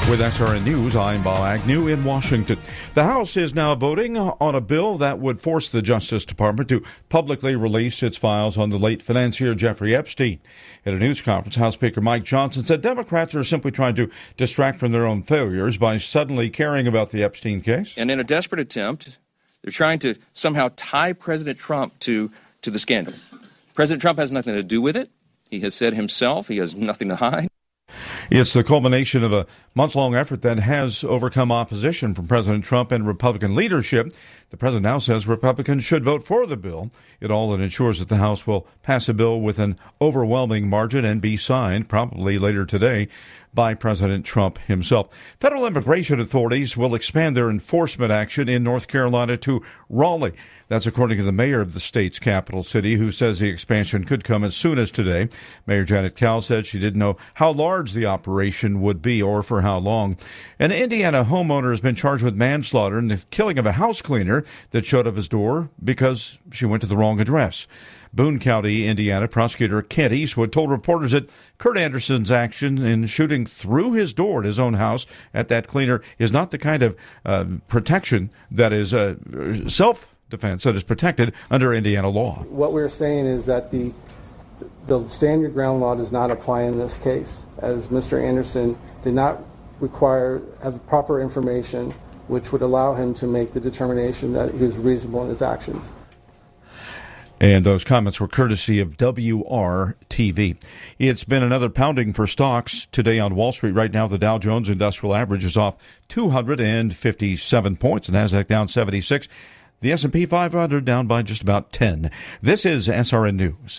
With SRN News, I'm Bob Agnew in Washington. The House is now voting on a bill that would force the Justice Department to publicly release its files on the late financier Jeffrey Epstein. At a news conference, House Speaker Mike Johnson said Democrats are simply trying to distract from their own failures by suddenly caring about the Epstein case. And in a desperate attempt, they're trying to somehow tie President Trump to the scandal. President Trump has nothing to do with it. He has said himself he has nothing to hide. It's the culmination of a months-long effort that has overcome opposition from President Trump and Republican leadership. The president now says Republicans should vote for the bill. It all ensures that the House will pass a bill with an overwhelming margin and be signed, probably later today, by President Trump himself. Federal immigration authorities will expand their enforcement action in North Carolina to Raleigh. That's according to the mayor of the state's capital city, who says the expansion could come as soon as today. Mayor Janet Cowell said she didn't know how large the operation would be or for how long. An Indiana homeowner has been charged with manslaughter in the killing of a house cleaner that showed up his door because she went to the wrong address. Boone County, Indiana prosecutor Kent Eastwood told reporters that Kurt Anderson's action in shooting through his door at his own house at that cleaner is not the kind of protection that is self-defense that is protected under Indiana law. What we're saying is that the stand your ground law does not apply in this case, as Mr. Anderson did not have proper information which would allow him to make the determination that he was reasonable in his actions. And those comments were courtesy of WRTV. It's been another pounding for stocks today on Wall Street. Right now, the Dow Jones Industrial Average is off 257 points. The Nasdaq down 76. The S&P 500 down by just about 10. This is SRN News.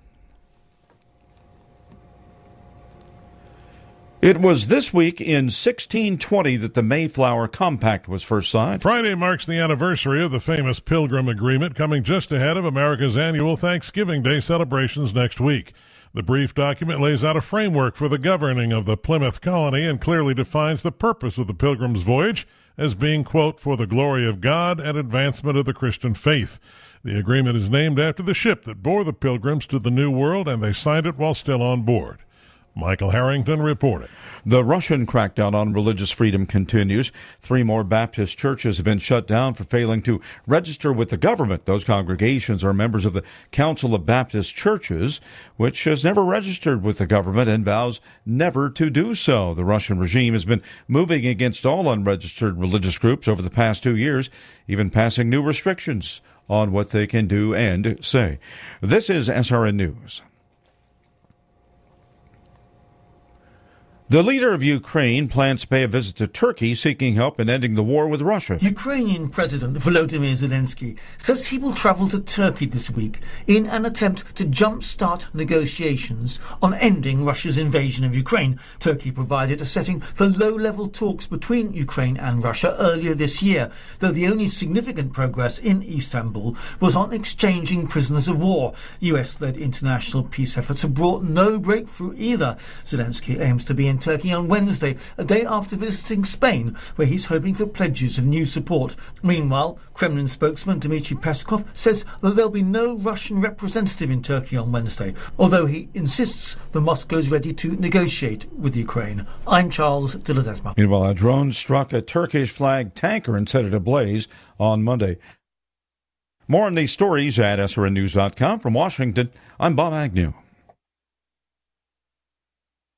It was this week in 1620 that the Mayflower Compact was first signed. Friday marks the anniversary of the famous Pilgrim Agreement, coming just ahead of America's annual Thanksgiving Day celebrations next week. The brief document lays out a framework for the governing of the Plymouth colony and clearly defines the purpose of the Pilgrim's voyage as being, quote, for the glory of God and advancement of the Christian faith. The agreement is named after the ship that bore the Pilgrims to the New World, and they signed it while still on board. Michael Harrington reporting. The Russian crackdown on religious freedom continues. 3 more Baptist churches have been shut down for failing to register with the government. Those congregations are members of the Council of Baptist Churches, which has never registered with the government and vows never to do so. The Russian regime has been moving against all unregistered religious groups over the past 2 years, even passing new restrictions on what they can do and say. This is SRN News. The leader of Ukraine plans to pay a visit to Turkey, seeking help in ending the war with Russia. Ukrainian President Volodymyr Zelensky says he will travel to Turkey this week in an attempt to jumpstart negotiations on ending Russia's invasion of Ukraine. Turkey provided a setting for low-level talks between Ukraine and Russia earlier this year, though the only significant progress in Istanbul was on exchanging prisoners of war. US-led international peace efforts have brought no breakthrough either. Zelensky aims to be in Turkey on Wednesday, a day after visiting Spain, where he's hoping for pledges of new support. Meanwhile, Kremlin spokesman Dmitry Peskov says that there'll be no Russian representative in Turkey on Wednesday, although he insists that Moscow's ready to negotiate with Ukraine. I'm Charles de Ledesma. Meanwhile, a drone struck a Turkish-flagged tanker and set it ablaze on Monday. More on these stories at srnnews.com. From Washington, I'm Bob Agnew.